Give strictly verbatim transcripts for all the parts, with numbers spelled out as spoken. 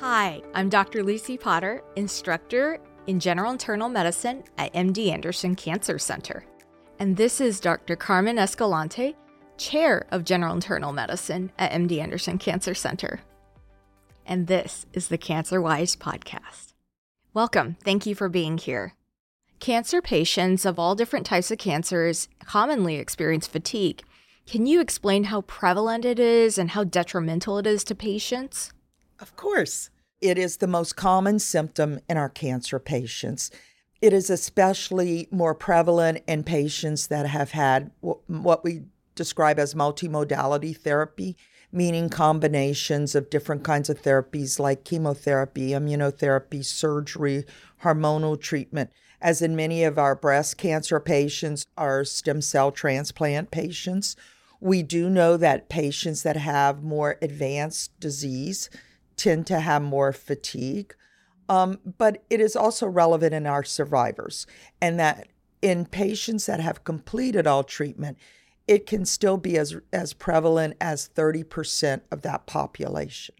Hi, I'm Doctor Lucy Potter, instructor in general internal medicine at M D Anderson Cancer Center. And this is Doctor Carmen Escalante, chair of general internal medicine at M D Anderson Cancer Center. And this is the Cancer Wise podcast. Welcome. Thank you for being here. Cancer patients of all different types of cancers commonly experience fatigue. Can you explain how prevalent it is and how detrimental it is to patients? Of course. It is the most common symptom in our cancer patients. It is especially more prevalent in patients that have had what we describe as multimodality therapy, meaning combinations of different kinds of therapies like chemotherapy, immunotherapy, surgery, hormonal treatment. As in many of our breast cancer patients, our stem cell transplant patients, we do know that patients that have more advanced disease tend to have more fatigue. Um, but it is also relevant in our survivors, and that in patients that have completed all treatment, it can still be as, as prevalent as thirty percent of that population.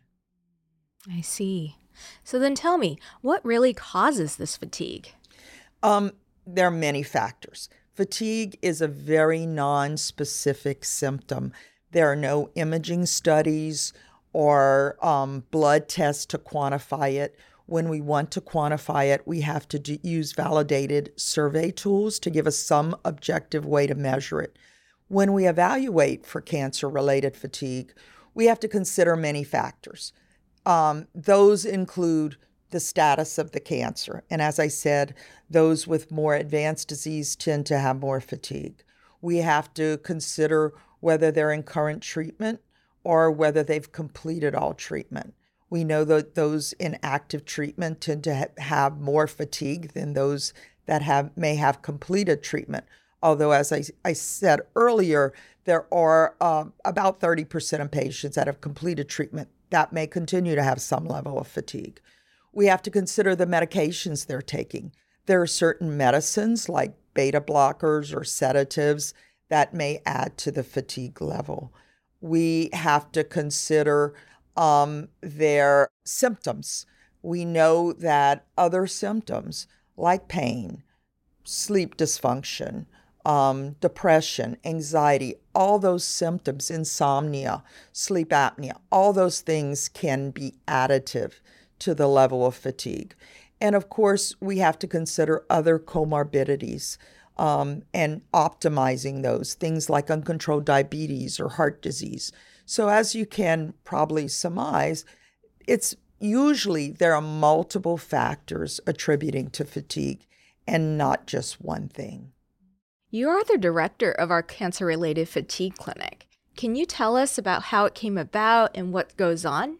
I see. So then tell me, what really causes this fatigue? Um, there are many factors. Fatigue is a very non-specific symptom. There are no imaging studies or um, blood tests to quantify it. When we want to quantify it, we have to do, use validated survey tools to give us some objective way to measure it. When we evaluate for cancer-related fatigue, we have to consider many factors. Um, those include the status of the cancer. And as I said, those with more advanced disease tend to have more fatigue. We have to consider whether they're in current treatment or whether they've completed all treatment. We know that those in active treatment tend to ha- have more fatigue than those that have may have completed treatment. Although, as I, I said earlier, there are uh, about thirty percent of patients that have completed treatment that may continue to have some level of fatigue. We have to consider the medications they're taking. There are certain medicines like beta blockers or sedatives that may add to the fatigue level. We have to consider um, their symptoms. We know that other symptoms like pain, sleep dysfunction, um, depression, anxiety, all those symptoms, insomnia, sleep apnea, all those things can be additive to the level of fatigue. And of course, we have to consider other comorbidities um, and optimizing those, things like uncontrolled diabetes or heart disease. So as you can probably surmise, it's usually there are multiple factors attributing to fatigue and not just one thing. You are the director of our cancer-related fatigue clinic. Can you tell us about how it came about and what goes on?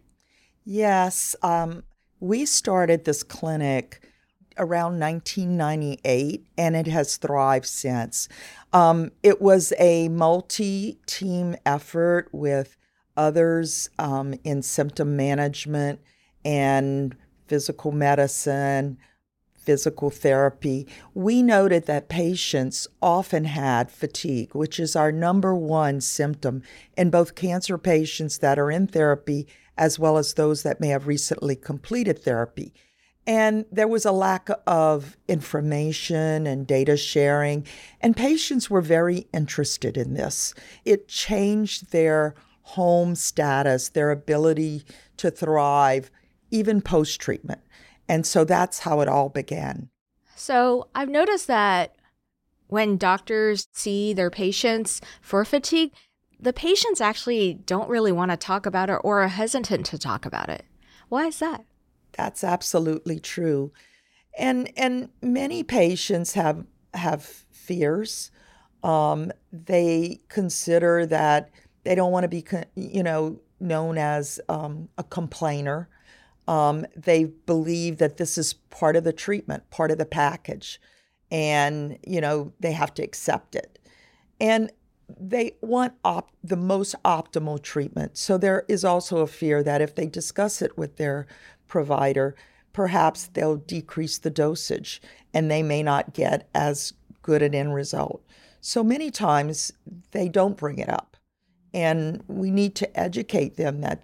Yes, um, we started this clinic around nineteen ninety-eight, and it has thrived since. Um, it was a multi-team effort with others um, in symptom management and physical medicine, physical therapy. We noted that patients often had fatigue, which is our number one symptom in both cancer patients that are in therapy as well as those that may have recently completed therapy. And there was a lack of information and data sharing, and patients were very interested in this. It changed their home status, their ability to thrive, even post-treatment. And so that's how it all began. So I've noticed that when doctors see their patients for fatigue, the patients actually don't really want to talk about it or are hesitant to talk about it. Why is that? That's absolutely true. And and many patients have have fears. Um, they consider that they don't want to be, you know, known as um, a complainer. Um, they believe that this is part of the treatment, part of the package, and, you know, they have to accept it. And they want op- the most optimal treatment. So there is also a fear that if they discuss it with their provider, perhaps they'll decrease the dosage and they may not get as good an end result. So many times they don't bring it up. And we need to educate them that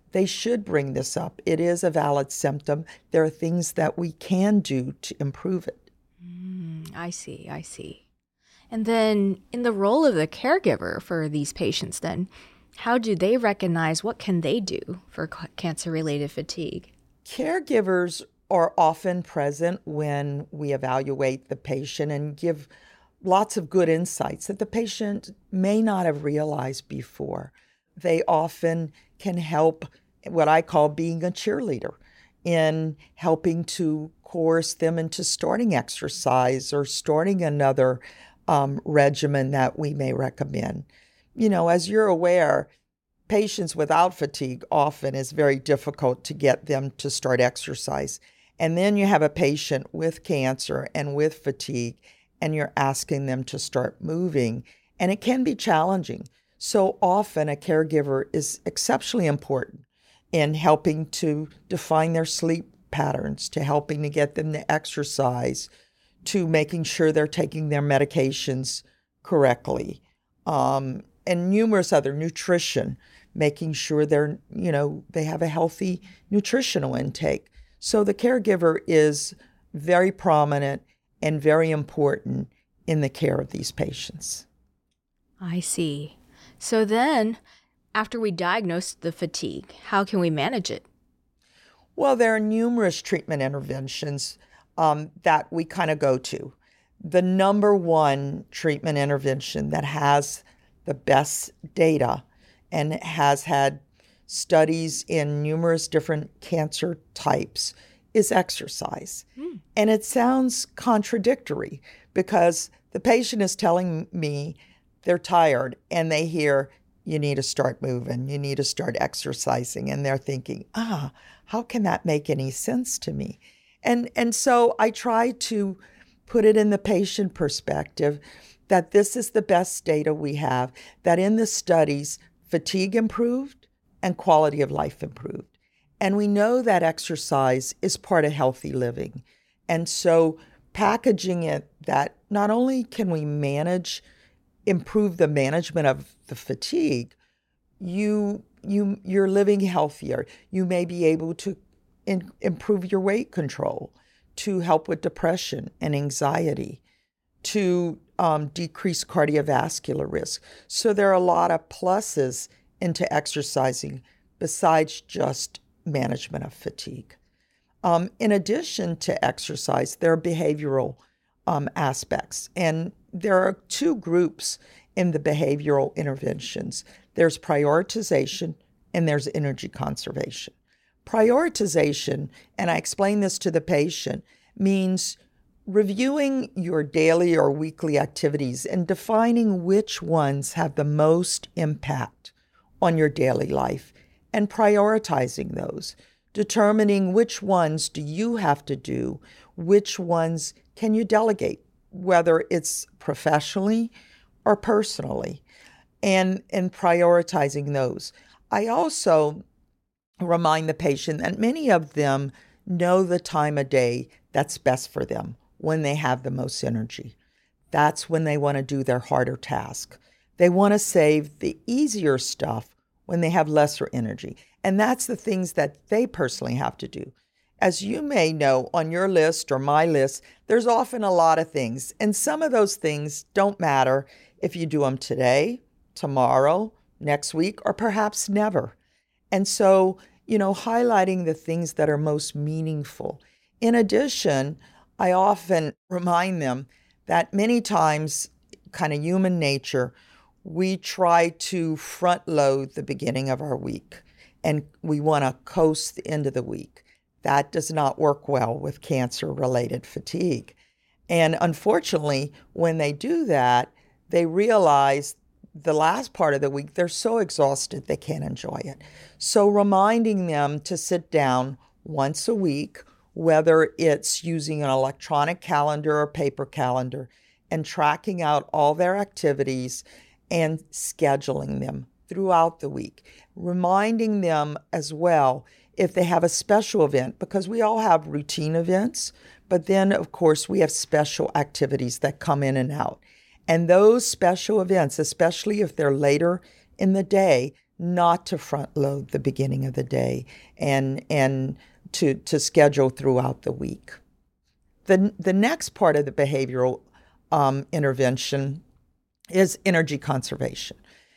they should bring this up. It is a valid symptom. There are things that we can do to improve it. Mm, I see, I see. And then in the role of the caregiver for these patients then, how do they recognize what can they do for cancer-related fatigue? Caregivers are often present when we evaluate the patient and give lots of good insights that the patient may not have realized before. They often can help, what I call being a cheerleader, in helping to coerce them into starting exercise or starting another um, regimen that we may recommend. You know, as you're aware, patients without fatigue often is very difficult to get them to start exercise. And then you have a patient with cancer and with fatigue, and you're asking them to start moving, and it can be challenging. So often a caregiver is exceptionally important in helping to define their sleep patterns, to helping to get them to exercise, to making sure they're taking their medications correctly, um, and numerous other nutrition, making sure they're, you know, they have a healthy nutritional intake. So the caregiver is very prominent and very important in the care of these patients. I see. So then, after we diagnose the fatigue, how can we manage it? Well, there are numerous treatment interventions um, that we kind of go to. The number one treatment intervention that has the best data and has had studies in numerous different cancer types is exercise. Mm. And it sounds contradictory because the patient is telling me they're tired and they hear, you need to start moving, you need to start exercising. And they're thinking, ah, how can that make any sense to me? And, and so I try to put it in the patient perspective that this is the best data we have, that in the studies, fatigue improved and quality of life improved. And we know that exercise is part of healthy living. And so packaging it that not only can we manage, improve the management of the fatigue, you, you, you're living healthier. You may be able to in, improve your weight control, to help with depression and anxiety, to um, decrease cardiovascular risk. So there are a lot of pluses into exercising besides just management of fatigue. Um, in addition to exercise, there are behavioral um, aspects. And there are two groups in the behavioral interventions. There's prioritization and there's energy conservation. Prioritization, and I explain this to the patient, means reviewing your daily or weekly activities and defining which ones have the most impact on your daily life and prioritizing those, determining which ones do you have to do, which ones can you delegate, whether it's professionally or personally, and, and prioritizing those. I also remind the patient that many of them know the time of day that's best for them, when they have the most energy. That's when they want to do their harder task. They want to save the easier stuff when they have lesser energy. And that's the things that they personally have to do. As you may know, on your list or my list, there's often a lot of things. And some of those things don't matter if you do them today, tomorrow, next week, or perhaps never. And so, you know, highlighting the things that are most meaningful. In addition, I often remind them that many times, kind of human nature, we try to front load the beginning of our week and we want to coast the end of the week. That does not work well with cancer-related fatigue. And unfortunately, when they do that, they realize the last part of the week, they're so exhausted they can't enjoy it. So reminding them to sit down once a week, whether it's using an electronic calendar or paper calendar, and tracking out all their activities and scheduling them throughout the week. Reminding them as well if they have a special event, because we all have routine events, but then, of course, we have special activities that come in and out. And those special events, especially if they're later in the day, not to front load the beginning of the day and and to, to schedule throughout the week. The, the next part of the behavioral um, intervention is energy conservation.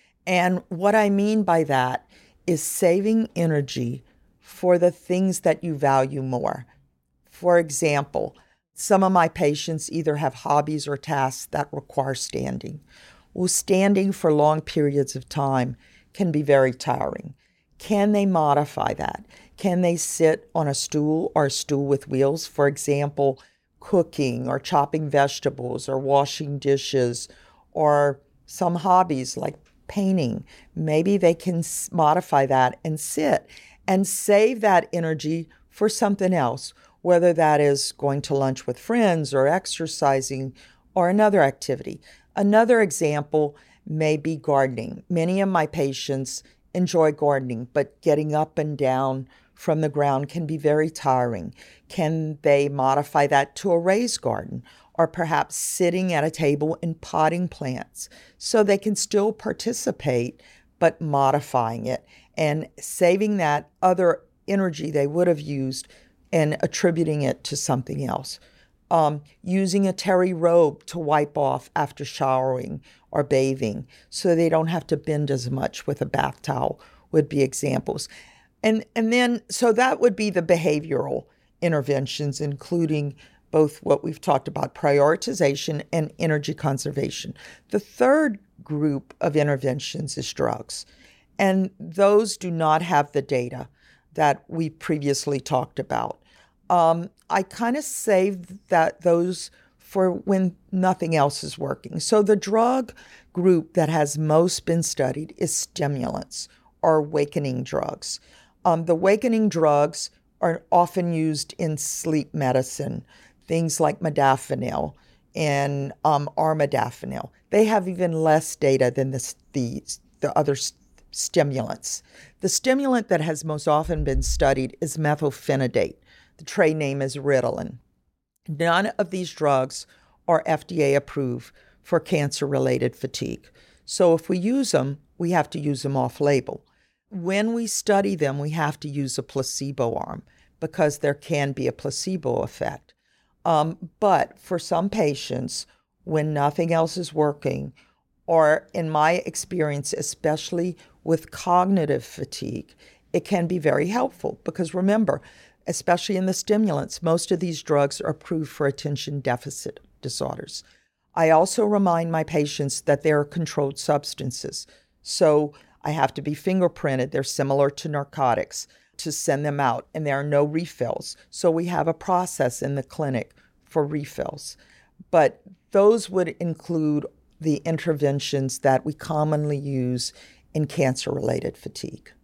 And what I mean by that is saving energy for the things that you value more. For example, some of my patients either have hobbies or tasks that require standing. Well, standing for long periods of time can be very tiring. Can they modify that? Can they sit on a stool or a stool with wheels? For example, cooking or chopping vegetables or washing dishes, or some hobbies like painting. Maybe they can modify that and sit and save that energy for something else, whether that is going to lunch with friends or exercising or another activity. Another example may be gardening. Many of my patients enjoy gardening, but getting up and down from the ground can be very tiring. Can they modify that to a raised garden, or perhaps sitting at a table and potting plants so they can still participate, but modifying it and saving that other energy they would have used and attributing it to something else. Um, using a terry robe to wipe off after showering or bathing so they don't have to bend as much with a bath towel would be examples. And, and then, so that would be the behavioral interventions, including both what we've talked about, prioritization and energy conservation. The third group of interventions is drugs. And those do not have the data that we previously talked about. Um, I kind of saved that those for when nothing else is working. So the drug group that has most been studied is stimulants or awakening drugs. Um, the awakening drugs are often used in sleep medicine, things like modafinil and um, armodafinil. They have even less data than the, the, the other st- stimulants. The stimulant that has most often been studied is methylphenidate. The trade name is Ritalin. None of these drugs are F D A approved for cancer-related fatigue. So if we use them, we have to use them off-label. When we study them, we have to use a placebo arm because there can be a placebo effect. Um, but for some patients, when nothing else is working, or in my experience, especially with cognitive fatigue, it can be very helpful because remember, especially in the stimulants, most of these drugs are approved for attention deficit disorders. I also remind my patients that they are controlled substances. So I have to be fingerprinted. They're similar to narcotics to send them out, and there are no refills. So we have a process in the clinic for refills. But those would include the interventions that we commonly use in cancer-related fatigue.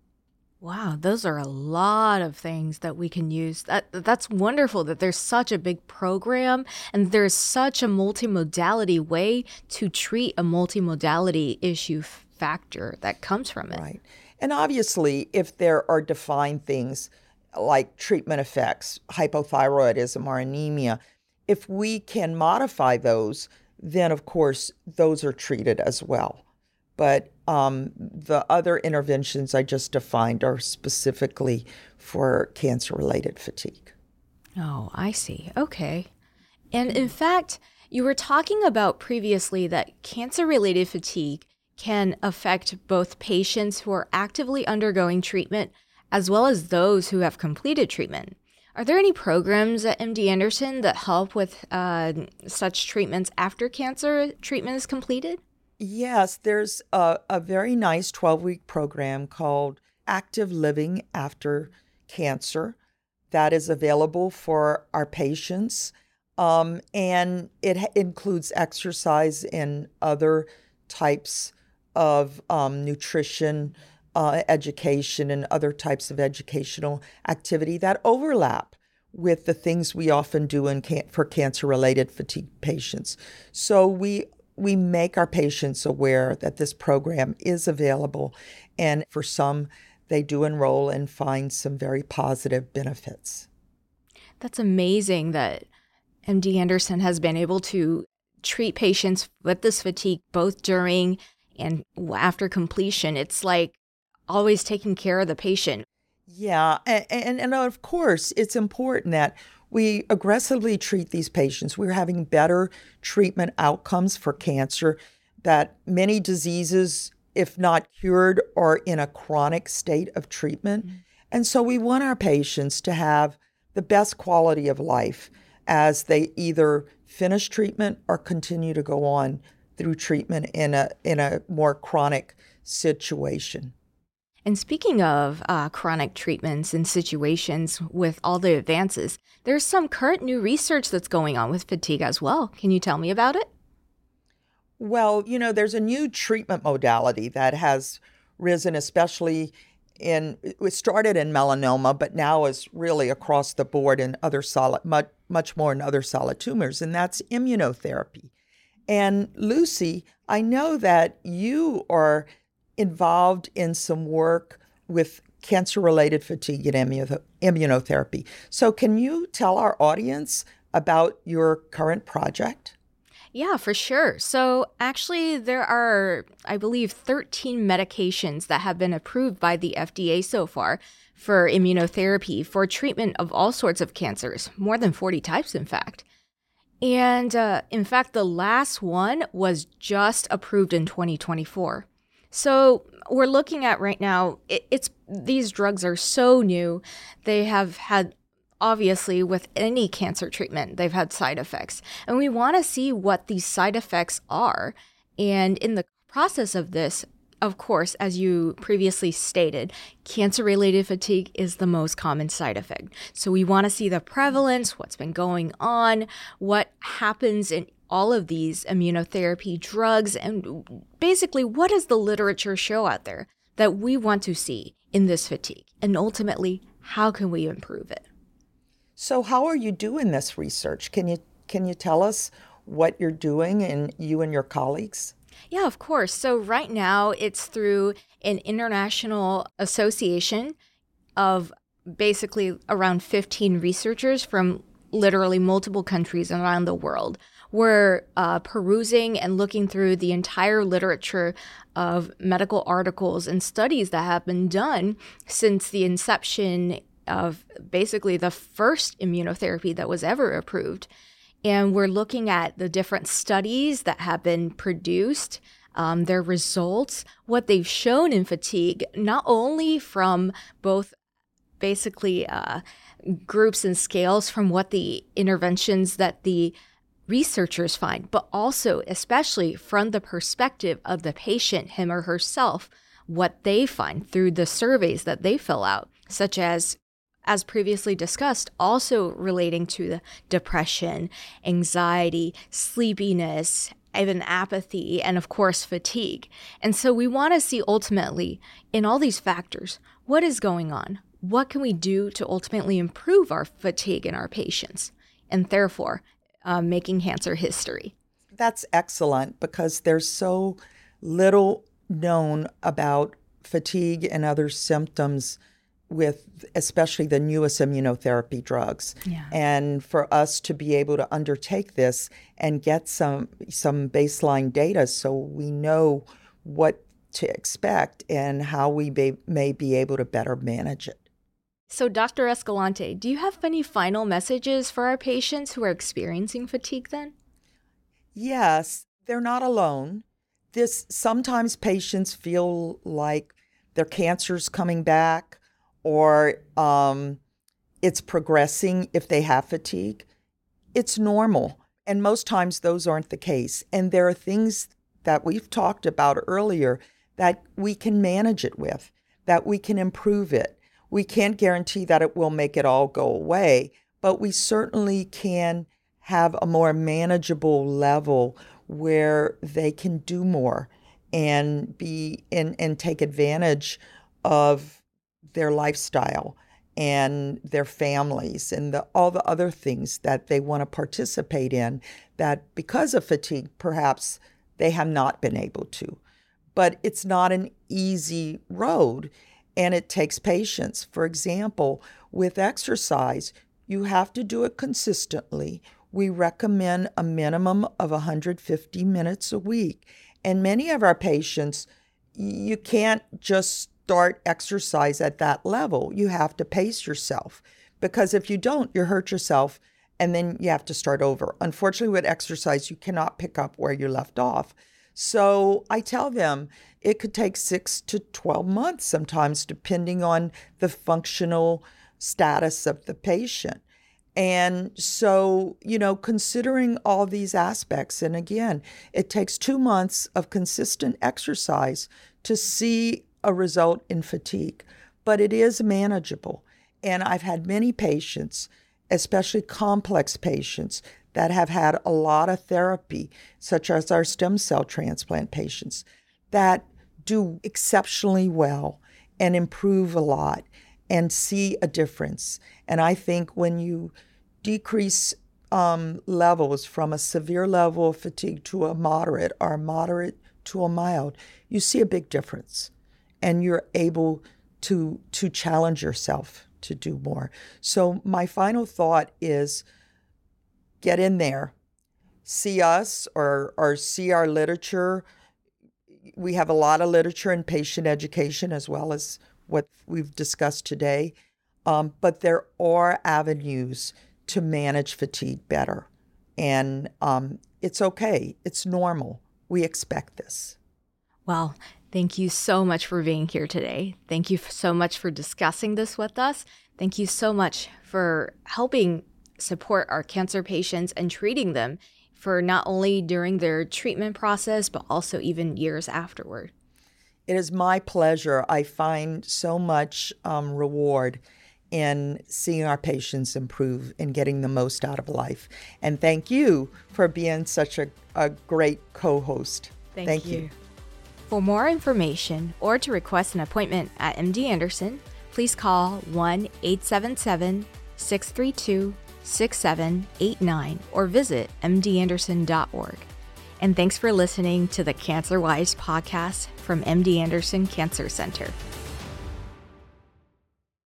Wow, those are a lot of things that we can use. That that's wonderful that there's such a big program and there's such a multimodality way to treat a multimodality issue factor that comes from it. Right. And obviously, if there are defined things like treatment effects, hypothyroidism or anemia, if we can modify those, then of course those are treated as well. But um, the other interventions I just defined are specifically for cancer-related fatigue. Oh, I see. Okay. And in fact, you were talking about previously that cancer-related fatigue can affect both patients who are actively undergoing treatment as well as those who have completed treatment. Are there any programs at M D Anderson that help with uh, such treatments after cancer treatment is completed? Yes, there's a, a very nice twelve-week program called Active Living After Cancer that is available for our patients. Um, and it ha- includes exercise and other types of um, nutrition, uh, education, and other types of educational activity that overlap with the things we often do in can- for cancer-related fatigue patients. So we we make our patients aware that this program is available, and for some, they do enroll and find some very positive benefits. That's amazing that M D Anderson has been able to treat patients with this fatigue both during and after completion. It's like always taking care of the patient. Yeah, and, and, and of course, it's important that we aggressively treat these patients. We're having better treatment outcomes for cancer, that many diseases, if not cured, are in a chronic state of treatment. Mm-hmm. And so we want our patients to have the best quality of life as they either finish treatment or continue to go on through treatment in a in a more chronic situation. And speaking of uh, chronic treatments and situations with all the advances, there's some current new research that's going on with fatigue as well. Can you tell me about it? Well, you know, there's a new treatment modality that has risen, especially in, it started in melanoma, but now is really across the board in other solid, much, much more in other solid tumors, and that's immunotherapy. And Lucy, I know that you are involved in some work with cancer-related fatigue and immuno- immunotherapy. So can you tell our audience about your current project? Yeah, for sure. So actually, there are, I believe, thirteen medications that have been approved by the F D A so far for immunotherapy for treatment of all sorts of cancers, more than forty types, in fact. And uh, in fact, the last one was just approved in twenty twenty-four. So we're looking at right now, it, it's these drugs are so new. They have had, obviously, with any cancer treatment, they've had side effects. And we want to see what these side effects are. And in the process of this, of course, as you previously stated, cancer-related fatigue is the most common side effect. So we want to see the prevalence, what's been going on, what happens in all of these immunotherapy drugs, and basically what does the literature show out there that we want to see in this fatigue? And ultimately, how can we improve it? So how are you doing this research? Can you can you tell us what you're doing, and you and your colleagues? Yeah, of course. So right now it's through an international association of basically around fifteen researchers from literally multiple countries around the world. We're uh, perusing and looking through the entire literature of medical articles and studies that have been done since the inception of basically the first immunotherapy that was ever approved. And we're looking at the different studies that have been produced, um, their results, what they've shown in fatigue, not only from both basically uh, groups and scales from what the interventions that the researchers find, but also especially from the perspective of the patient, him or herself, what they find through the surveys that they fill out, such as as previously discussed, also relating to the depression, anxiety, sleepiness, even apathy, and of course, fatigue. And so we want to see ultimately in all these factors, what is going on? What can we do to ultimately improve our fatigue in our patients? And therefore, uh, making cancer history. That's excellent, because there's so little known about fatigue and other symptoms with especially the newest immunotherapy drugs. Yeah. And for us to be able to undertake this and get some some baseline data so we know what to expect and how we may, may be able to better manage it. So Doctor Escalante, do you have any final messages for our patients who are experiencing fatigue then? Yes, they're not alone. This sometimes patients feel like their cancer's coming back, or um, it's progressing if they have fatigue. It's normal. And most times those aren't the case. And there are things that we've talked about earlier that we can manage it with, that we can improve it. We can't guarantee that it will make it all go away, but we certainly can have a more manageable level where they can do more and be and, and take advantage of their lifestyle and their families and the, all the other things that they want to participate in that because of fatigue, perhaps they have not been able to. But it's not an easy road, and it takes patience. For example, with exercise, you have to do it consistently. We recommend a minimum of one hundred fifty minutes a week. And many of our patients, you can't just start exercise at that level, you have to pace yourself, because if you don't, you hurt yourself and then you have to start over. Unfortunately, with exercise, you cannot pick up where you left off. So I tell them it could take six to twelve months sometimes, depending on the functional status of the patient. And so, you know, considering all these aspects, and again, it takes two months of consistent exercise to see a result in fatigue, but it is manageable. And I've had many patients, especially complex patients, that have had a lot of therapy, such as our stem cell transplant patients, that do exceptionally well and improve a lot and see a difference. And I think when you decrease um, levels from a severe level of fatigue to a moderate, or moderate to a mild, you see a big difference. And you're able to, to challenge yourself to do more. So my final thought is, get in there, see us or, or see our literature. We have a lot of literature in patient education as well as what we've discussed today. Um, but there are avenues to manage fatigue better. And um, it's okay. It's normal. We expect this. Well, thank you so much for being here today. Thank you so much for discussing this with us. Thank you so much for helping support our cancer patients and treating them for not only during their treatment process, but also even years afterward. It is my pleasure. I find so much um, reward in seeing our patients improve and getting the most out of life. And thank you for being such a, a great co-host. Thank, thank you. you. For more information or to request an appointment at M D Anderson, please call one eight seven seven, six three two, six seven eight nine or visit m d anderson dot org. And thanks for listening to the CancerWise podcast from M D Anderson Cancer Center.